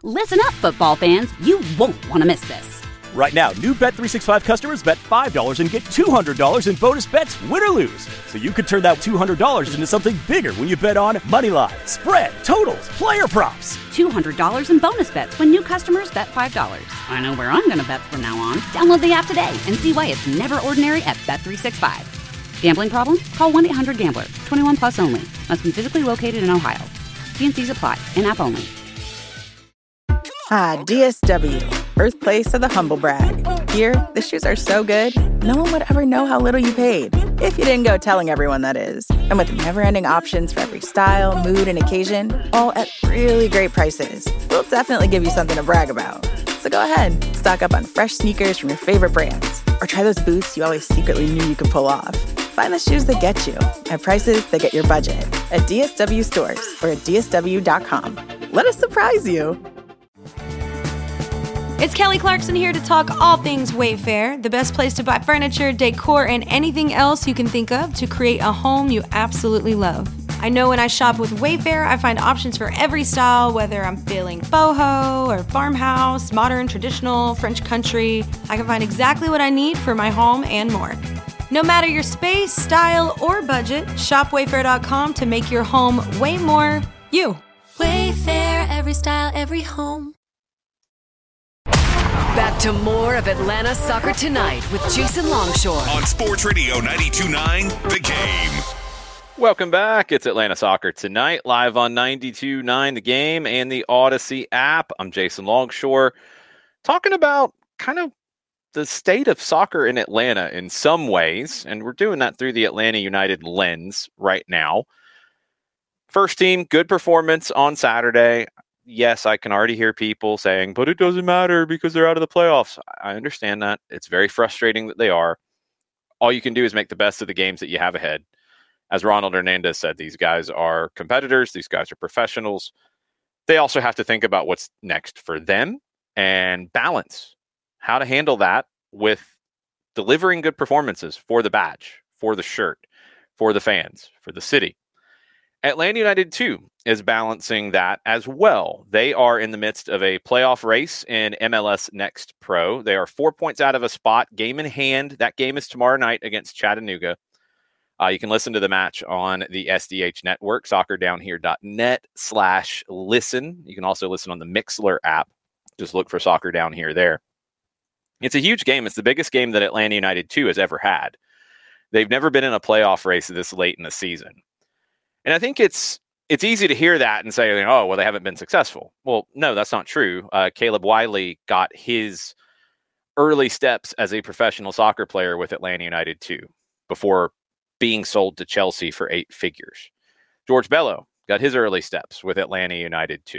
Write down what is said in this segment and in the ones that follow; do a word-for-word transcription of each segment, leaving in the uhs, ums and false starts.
Listen up, football fans. You won't want to miss this. Right now, new Bet three sixty-five customers bet five dollars and get two hundred dollars in bonus bets, win or lose. So you could turn that two hundred dollars into something bigger when you bet on money line, spread, totals, player props. two hundred dollars in bonus bets when new customers bet five dollars. I know where I'm going to bet from now on. Download the app today and see why it's never ordinary at Bet three sixty-five. Gambling problem? Call one eight hundred gambler. twenty-one plus only. Must be physically located in Ohio. T and C's apply. In-app only. Ah, D S W, birthplace of the humble brag. Here, the shoes are so good, no one would ever know how little you paid. If you didn't go telling everyone, that is. And with never-ending options for every style, mood, and occasion, all at really great prices, we'll definitely give you something to brag about. So go ahead, stock up on fresh sneakers from your favorite brands, or try those boots you always secretly knew you could pull off. Find the shoes that get you at prices that get your budget at D S W stores or at D S W dot com. Let us surprise you. It's Kelly Clarkson here to talk all things Wayfair, the best place to buy furniture, decor, and anything else you can think of to create a home you absolutely love. I know when I shop with Wayfair, I find options for every style, whether I'm feeling boho or farmhouse, modern, traditional, French country. I can find exactly what I need for my home and more. No matter your space, style, or budget, shop wayfair dot com to make your home way more you. Wayfair, every style, every home. Back to more of Atlanta Soccer Tonight with Jason Longshore. On Sports Radio ninety-two point nine, The Game. Welcome back. It's Atlanta Soccer Tonight, live on ninety-two point nine The Game and the Odyssey app. I'm Jason Longshore, talking about kind of the state of soccer in Atlanta in some ways, and we're doing that through the Atlanta United lens right now. First team, good performance on Saturday. Yes, I can already hear people saying, but it doesn't matter because they're out of the playoffs. I understand that. It's very frustrating that they are. All you can do is make the best of the games that you have ahead. As Ronald Hernandez said, these guys are competitors. These guys are professionals. They also have to think about what's next for them and balance how to handle that with delivering good performances for the badge, for the shirt, for the fans, for the city. Atlanta United, too, is balancing that as well. They are in the midst of a playoff race in M L S Next Pro. They are four points out of a spot, game in hand. That game is tomorrow night against Chattanooga. Uh, you can listen to the match on the S D H network, soccerdownhere.net slash listen. You can also listen on the Mixlr app. Just look for Soccer Down Here there. It's a huge game. It's the biggest game that Atlanta United two has ever had. They've never been in a playoff race this late in the season. And I think it's it's easy to hear that and say, oh, well, they haven't been successful. Well, no, that's not true. Uh, Caleb Wiley got his early steps as a professional soccer player with Atlanta United two before being sold to Chelsea for eight figures. George Bello got his early steps with Atlanta United two.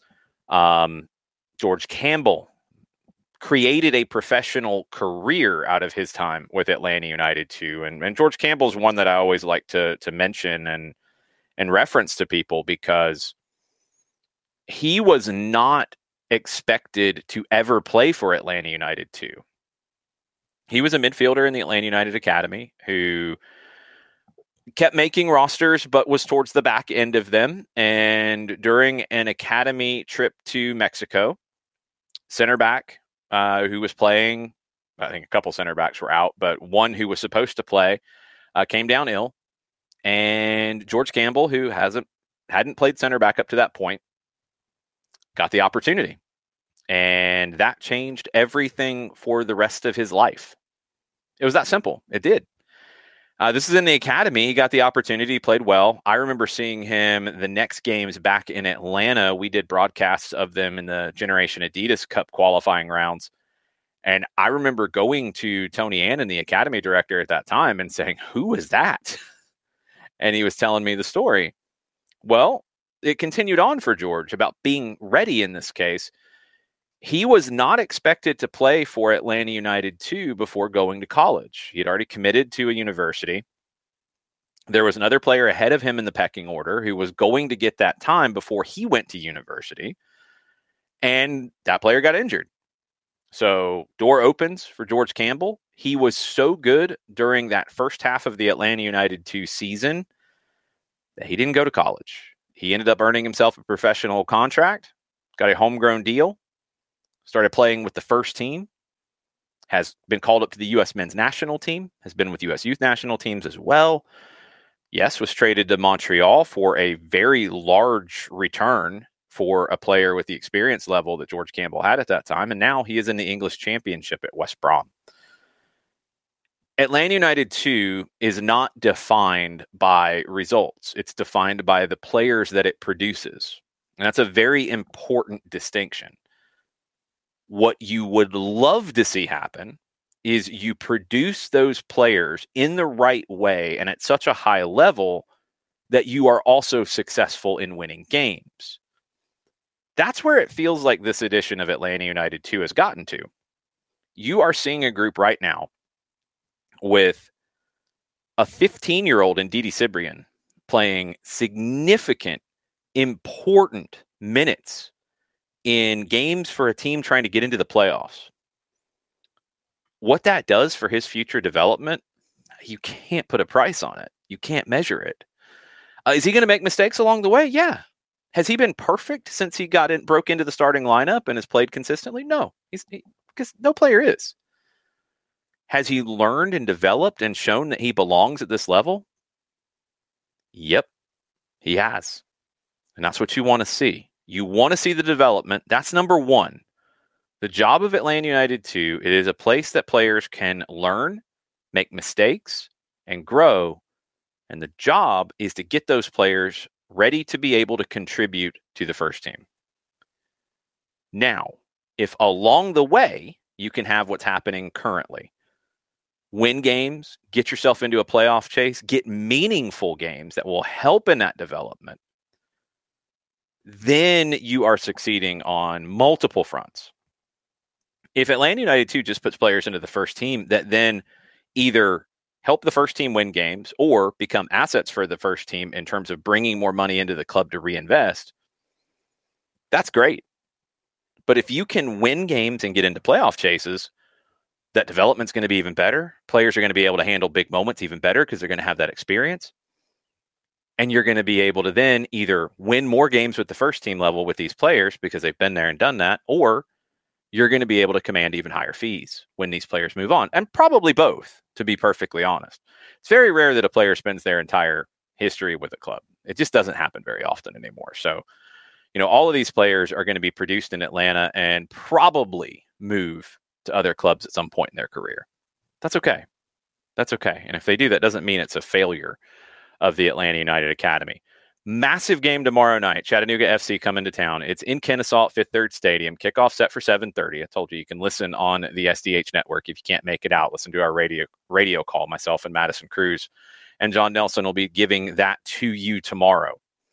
Um, George Campbell created a professional career out of his time with Atlanta United two. And, and George Campbell's one that I always like to to mention and and reference to people because he was not expected to ever play for Atlanta United two. He was a midfielder in the Atlanta United Academy who kept making rosters, but was towards the back end of them. And during an academy trip to Mexico, center back uh, who was playing, I think a couple center backs were out, but one who was supposed to play uh, came down ill. And George Campbell, who hasn't hadn't played center back up to that point, got the opportunity. And that changed everything for the rest of his life. It was that simple. It did. Uh, this is in the academy. He got the opportunity. He played well. I remember seeing him the next games back in Atlanta. We did broadcasts of them in the Generation Adidas Cup qualifying rounds. And I remember going to Tony Annan, the academy director at that time, and saying, who is that? And he was telling me the story. Well, it continued on for George about being ready in this case. He was not expected to play for Atlanta United two before going to college. He had already committed to a university. There was another player ahead of him in the pecking order who was going to get that time before he went to university. And that player got injured. So door opens for George Campbell. He was so good during that first half of the Atlanta United two season that he didn't go to college. He ended up earning himself a professional contract, got a homegrown deal, started playing with the first team, has been called up to the U S men's national team, has been with U S youth national teams as well. Yes, was traded to Montreal for a very large return for a player with the experience level that George Campbell had at that time. And now he is in the English Championship at West Brom. Atlanta United two is not defined by results. It's defined by the players that it produces. And that's a very important distinction. What you would love to see happen is you produce those players in the right way and at such a high level that you are also successful in winning games. That's where it feels like this edition of Atlanta United two has gotten to. You are seeing a group right now with a fifteen-year-old in Didi Cibrian playing significant, important minutes in games for a team trying to get into the playoffs. What that does for his future development, you can't put a price on it. You can't measure it. Uh, is he going to make mistakes along the way? Yeah. Has he been perfect since he got in, broke into the starting lineup and has played consistently? No, he's he, because no player is. Has he learned and developed and shown that he belongs at this level? Yep, he has. And that's what you want to see. You want to see the development. That's number one. The job of Atlanta United two, it is a place that players can learn, make mistakes, and grow. And the job is to get those players ready to be able to contribute to the first team. Now, if along the way, you can have what's happening currently. Win games, get yourself into a playoff chase, get meaningful games that will help in that development, then you are succeeding on multiple fronts. If Atlanta United two just puts players into the first team that then either help the first team win games or become assets for the first team in terms of bringing more money into the club to reinvest, that's great. But if you can win games and get into playoff chases, that development's going to be even better. Players are going to be able to handle big moments even better because they're going to have that experience. And you're going to be able to then either win more games with the first team level with these players because they've been there and done that, or you're going to be able to command even higher fees when these players move on. And probably both, to be perfectly honest. It's very rare that a player spends their entire history with a club. It just doesn't happen very often anymore. So, you know, all of these players are going to be produced in Atlanta and probably move to other clubs at some point in their career. That's okay. That's okay. And if they do, that doesn't mean it's a failure of the Atlanta United Academy. Massive game tomorrow night. Chattanooga F C coming to town. It's in Kennesaw at Fifth Third Stadium. Kickoff set for seven thirty. I told you you can listen on the S D H network. If you can't make it out, listen to our radio radio call. Myself and Madison Cruz and John Nelson will be giving that to you tomorrow.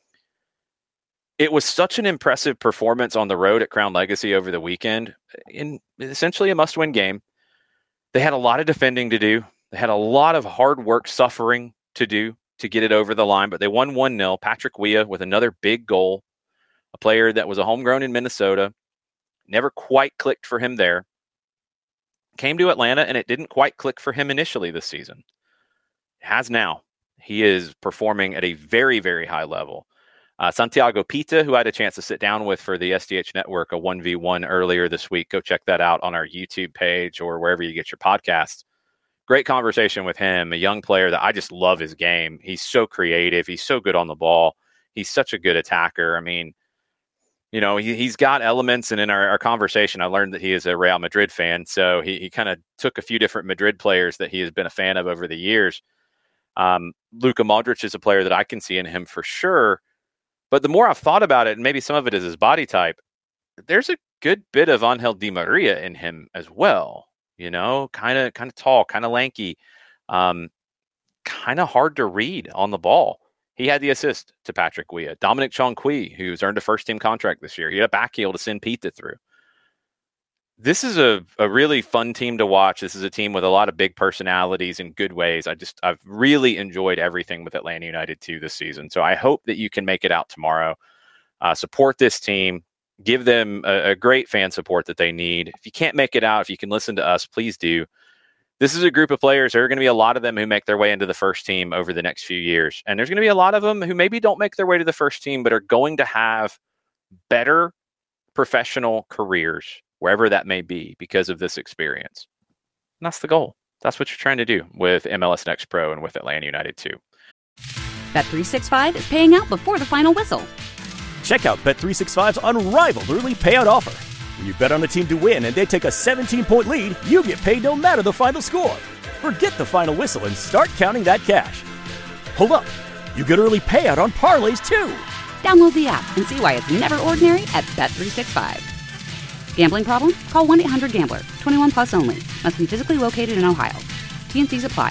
It was such an impressive performance on the road at Crown Legacy over the weekend in essentially a must-win game. They had a lot of defending to do. They had a lot of hard work, suffering to do to get it over the line, but they won one nil. Patrick Weah with another big goal, a player that was a homegrown in Minnesota. Never quite clicked for him there. Came to Atlanta, and it didn't quite click for him initially this season. It has now. He is performing at a very, very high level. Uh, Santiago Pita, who I had a chance to sit down with for the S D H Network, a one v one earlier this week. Go check that out on our YouTube page or wherever you get your podcasts. Great conversation with him, a young player that I just love his game. He's so creative. He's so good on the ball. He's such a good attacker. I mean, you know, he, he's got elements. And in our, our conversation, I learned that he is a Real Madrid fan. So he, he kind of took a few different Madrid players that he has been a fan of over the years. Um, Luka Modric is a player that I can see in him for sure. But the more I've thought about it, and maybe some of it is his body type, there's a good bit of Angel Di Maria in him as well. You know, kind of kind of tall, kind of lanky, um, kind of hard to read on the ball. He had the assist to Patrick Weah. Dominic Chonqui, who's earned a first-team contract this year. He had a back heel to send Pita through. This is a, a really fun team to watch. This is a team with a lot of big personalities in good ways. I just, I've really enjoyed everything with Atlanta United two this season. So I hope that you can make it out tomorrow. Uh, support this team. Give them a, a great fan support that they need. If you can't make it out, if you can listen to us, please do. This is a group of players. There are going to be a lot of them who make their way into the first team over the next few years. And there's going to be a lot of them who maybe don't make their way to the first team, but are going to have better professional careers, wherever that may be, because of this experience. And that's the goal. That's what you're trying to do with M L S Next Pro and with Atlanta United too. Bet three sixty-five is paying out before the final whistle. Check out Bet three sixty-five's unrivaled early payout offer. When you bet on a team to win and they take a seventeen-point lead, you get paid no matter the final score. Forget the final whistle and start counting that cash. Hold up. You get early payout on parlays too. Download the app and see why it's never ordinary at Bet three sixty-five. Gambling problem? Call one eight hundred gambler. twenty-one plus only. Must be physically located in Ohio. T and C's apply.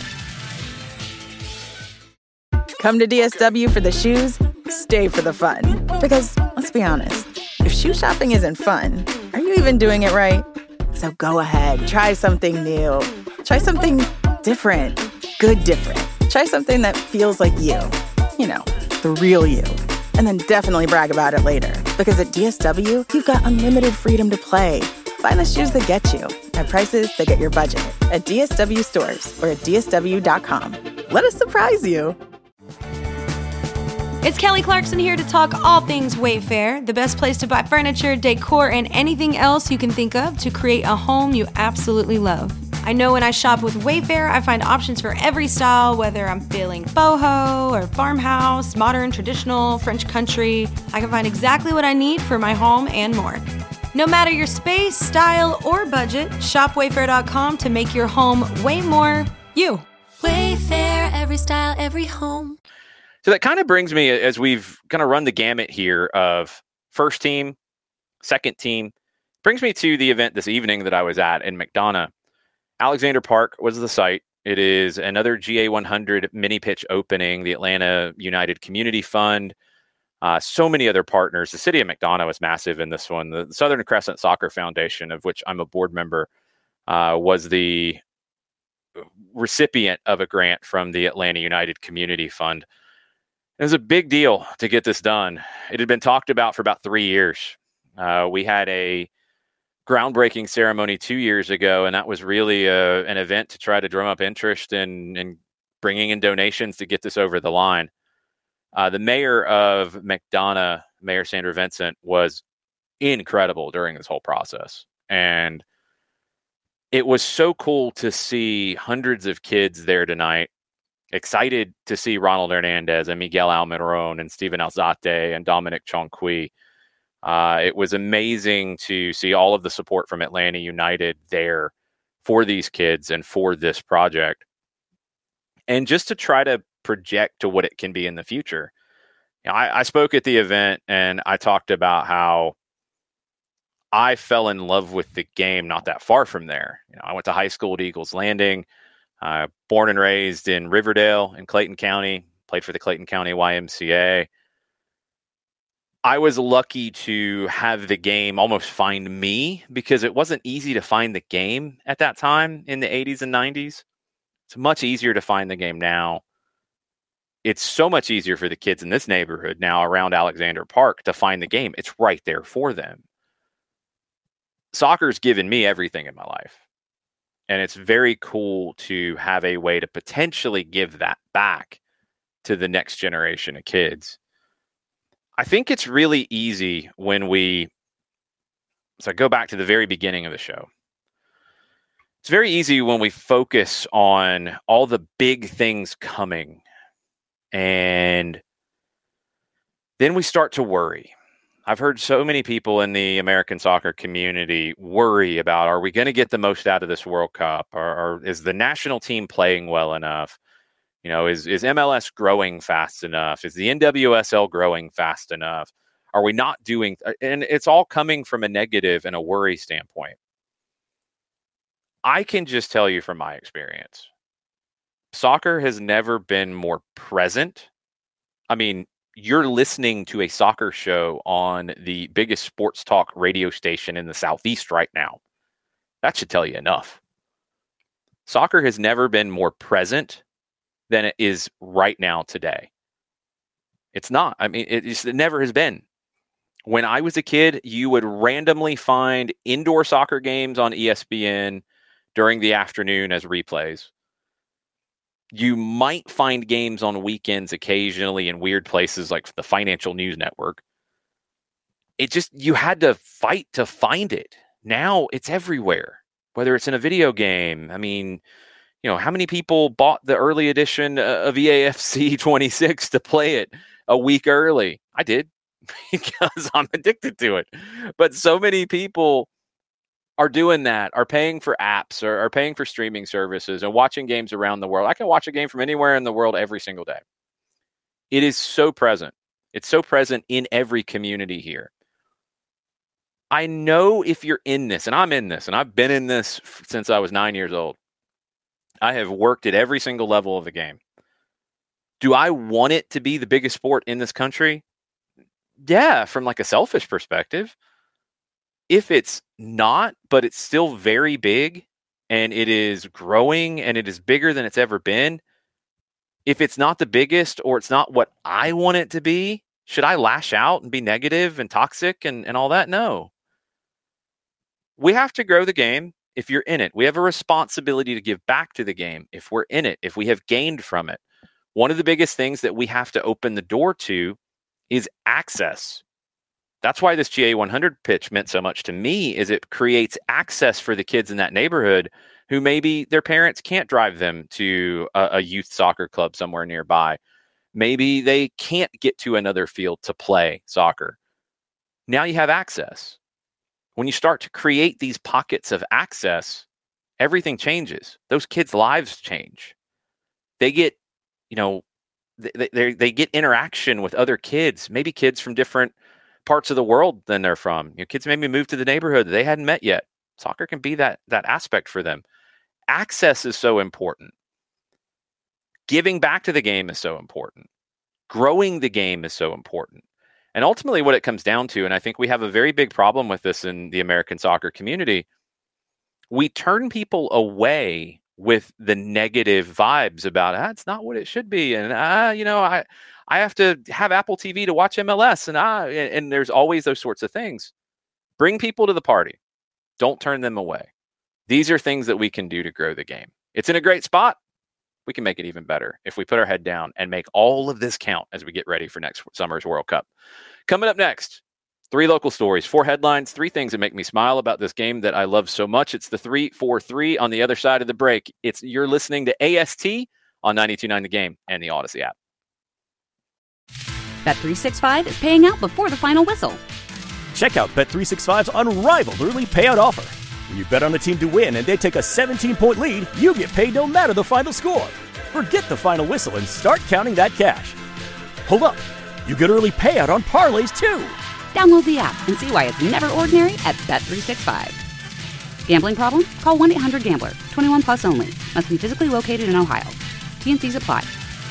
Come to D S W for the shoes, stay for the fun. Because, let's be honest, if shoe shopping isn't fun, are you even doing it right? So go ahead, try something new. Try something different. Good different. Try something that feels like you. You know, the real you. And then definitely brag about it later. Because at D S W, you've got unlimited freedom to play. Find the shoes that get you at prices that get your budget at D S W stores or at D S W dot com. Let us surprise you. It's Kelly Clarkson here to talk all things Wayfair, the best place to buy furniture, decor, and anything else you can think of to create a home you absolutely love. I know when I shop with Wayfair, I find options for every style, whether I'm feeling boho or farmhouse, modern, traditional, French country. I can find exactly what I need for my home and more. No matter your space, style, or budget, shop wayfair dot com to make your home way more you. Wayfair, every style, every home. So that kind of brings me, as we've kind of run the gamut here of first team, second team, brings me to the event this evening that I was at in McDonough. Alexander Park was the site. It is another G A one hundred mini pitch opening, the Atlanta United Community Fund, uh, so many other partners. The city of McDonough was massive in this one. The Southern Crescent Soccer Foundation, of which I'm a board member, uh, was the recipient of a grant from the Atlanta United Community Fund. It was a big deal to get this done. It had been talked about for about three years. Uh, we had a groundbreaking ceremony two years ago, and that was really a, an event to try to drum up interest in, in bringing in donations to get this over the line. Uh, the mayor of McDonough, Mayor Sandra Vincent, was incredible during this whole process. And it was so cool to see hundreds of kids there tonight, excited to see Ronald Hernandez and Miguel Almiron and Steven Alzate and Dominic Chonqui. Uh, it was amazing to see all of the support from Atlanta United there for these kids and for this project. And just to try to project to what it can be in the future. You know, I, I spoke at the event and I talked about how I fell in love with the game not that far from there. You know, I went to high school at Eagles Landing, uh, born and raised in Riverdale in Clayton County, played for the Clayton County Y M C A. I was lucky to have the game almost find me because it wasn't easy to find the game at that time in the eighties and nineties. It's much easier to find the game now. It's so much easier for the kids in this neighborhood now around Alexander Park to find the game. It's right there for them. Soccer's given me everything in my life. And it's very cool to have a way to potentially give that back to the next generation of kids. I think it's really easy when we, so I go back to the very beginning of the show. It's very easy when we focus on all the big things coming and then we start to worry. I've heard so many people in the American soccer community worry about, are we going to get the most out of this World Cup? Or, or is the national team playing well enough? You know, is, is M L S growing fast enough? Is the N W S L growing fast enough? Are we not doing, and it's all coming from a negative and a worry standpoint. I can just tell you from my experience, soccer has never been more present. I mean, you're listening to a soccer show on the biggest sports talk radio station in the Southeast right now. That should tell you enough. Soccer has never been more present than it is right now today. It's not. I mean, it, it never has been. When I was a kid, you would randomly find indoor soccer games on E S P N during the afternoon as replays. You might find games on weekends occasionally in weird places like the Financial News Network. it just, you had to fight to find it. Now it's everywhere, whether it's in a video game. I mean, you know, how many people bought the early edition of E A F C twenty-six to play it a week early? I did, because I'm addicted to it. But so many people are doing that, are paying for apps, or are paying for streaming services and watching games around the world. I can watch a game from anywhere in the world every single day. It is so present. It's so present in every community here. I know if you're in this, and I'm in this, and I've been in this since I was nine years old. I have worked at every single level of the game. Do I want it to be the biggest sport in this country? Yeah, from like a selfish perspective. If it's not, but it's still very big, and it is growing, and it is bigger than it's ever been. If it's not the biggest, or it's not what I want it to be, should I lash out and be negative and toxic and, and all that? No. We have to grow the game if you're in it. We have a responsibility to give back to the game if we're in it, if we have gained from it. One of the biggest things that we have to open the door to is access. That's why this G A one hundred pitch meant so much to me, is it creates access for the kids in that neighborhood who maybe their parents can't drive them to a, a youth soccer club somewhere nearby. Maybe they can't get to another field to play soccer. Now you have access. When you start to create these pockets of access, everything changes. Those kids' lives change. They get, you know, they, they, they get interaction with other kids, maybe kids from different parts of the world than they're from. You know, kids maybe move to the neighborhood that they hadn't met yet. Soccer can be that, that aspect for them. Access is so important. Giving back to the game is so important. Growing the game is so important. And ultimately what it comes down to, and I think we have a very big problem with this in the American soccer community, we turn people away with the negative vibes about, ah, it's not what it should be. And, ah, you know, I, I have to have Apple T V to watch M L S. And, ah, and, and there's always those sorts of things. Bring people to the party. Don't turn them away. These are things that we can do to grow the game. It's in a great spot. We can make it even better if we put our head down and make all of this count as we get ready for next summer's World Cup. Coming up next, three local stories, four headlines, three things that make me smile about this game that I love so much. It's the three four three on the other side of the break. It's you're listening to A S T on ninety-two point nine The Game and the Odyssey app. Bet three sixty-five is paying out before the final whistle. Check out Bet three sixty-five's unrivaled early payout offer. When you bet on a team to win and they take a seventeen-point lead, you get paid no matter the final score. Forget the final whistle and start counting that cash. Hold up. You get early payout on parlays, too. Download the app and see why it's never ordinary at Bet three sixty-five. Gambling problem? Call one eight hundred gambler. twenty-one plus only. Must be physically located in Ohio. T and C's apply.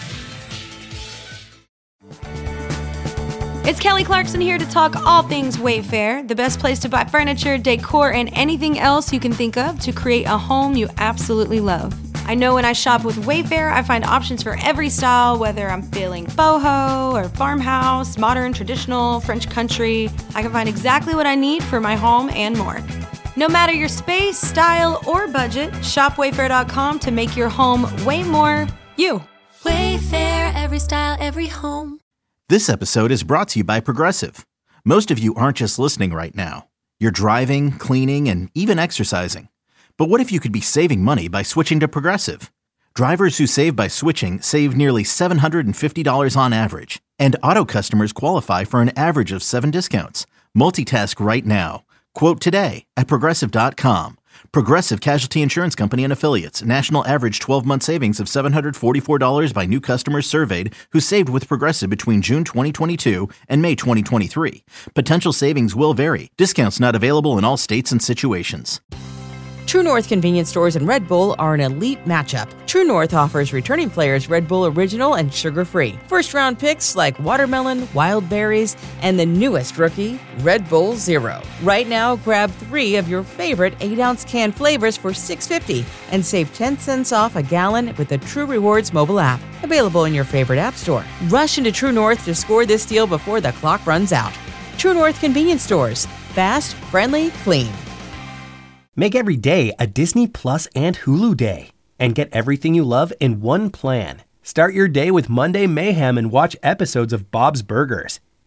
It's Kelly Clarkson here to talk all things Wayfair, the best place to buy furniture, decor, and anything else you can think of to create a home you absolutely love. I know when I shop with Wayfair, I find options for every style, whether I'm feeling boho or farmhouse, modern, traditional, French country. I can find exactly what I need for my home and more. No matter your space, style, or budget, shop wayfair dot com to make your home way more you. Wayfair, every style, every home. This episode is brought to you by Progressive. Most of you aren't just listening right now. You're driving, cleaning, and even exercising. But what if you could be saving money by switching to Progressive? Drivers who save by switching save nearly seven hundred fifty dollars on average. And auto customers qualify for an average of seven discounts. Multitask right now. Quote today at progressive dot com. Progressive Casualty Insurance Company and Affiliates. National average twelve-month savings of seven hundred forty-four dollars by new customers surveyed who saved with Progressive between June twenty twenty-two and May twenty twenty-three. Potential savings will vary. Discounts not available in all states and situations. True North convenience stores and Red Bull are an elite matchup. True North offers returning players Red Bull Original and sugar-free. First-round picks like watermelon, wild berries, and the newest rookie, Red Bull Zero. Right now, grab three of your favorite eight-ounce can flavors for six dollars and fifty cents and save ten cents off a gallon with the True Rewards mobile app. Available in your favorite app store. Rush into True North to score this deal before the clock runs out. True North convenience stores. Fast, friendly, clean. Make every day a Disney Plus and Hulu day and get everything you love in one plan. Start your day with Monday Mayhem and watch episodes of Bob's Burgers,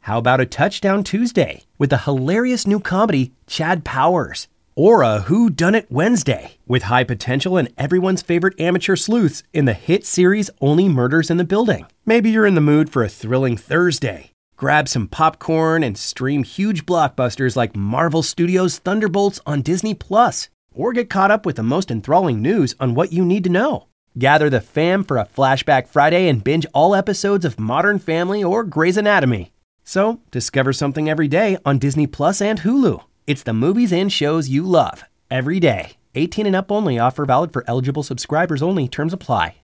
How about a Touchdown Tuesday with the hilarious new comedy Chad Powers? Or a Who Done It Wednesday with high potential and everyone's favorite amateur sleuths in the hit series Only Murders in the Building. Maybe you're in the mood for a thrilling Thursday. Grab some popcorn and stream huge blockbusters like Marvel Studios' Thunderbolts on Disney Plus. Or get caught up with the most enthralling news on what you need to know. Gather the fam for a Flashback Friday and binge all episodes of Modern Family or Grey's Anatomy. So, discover something every day on Disney Plus and Hulu. It's the movies and shows you love, every day. eighteen and up only. Offer valid for eligible subscribers only. Terms apply.